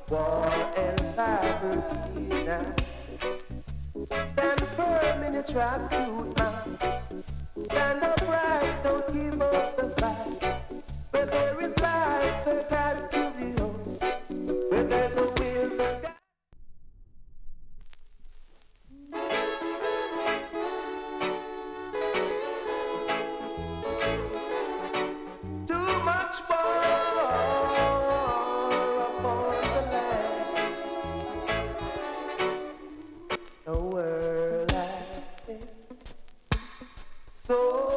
War and poverty now. Stand firm in your tracksuit, man. Stand upright, don't give up the fight. Where there is life, there got to be hope. Where there's a will, there got too much war upon the land. The world has been so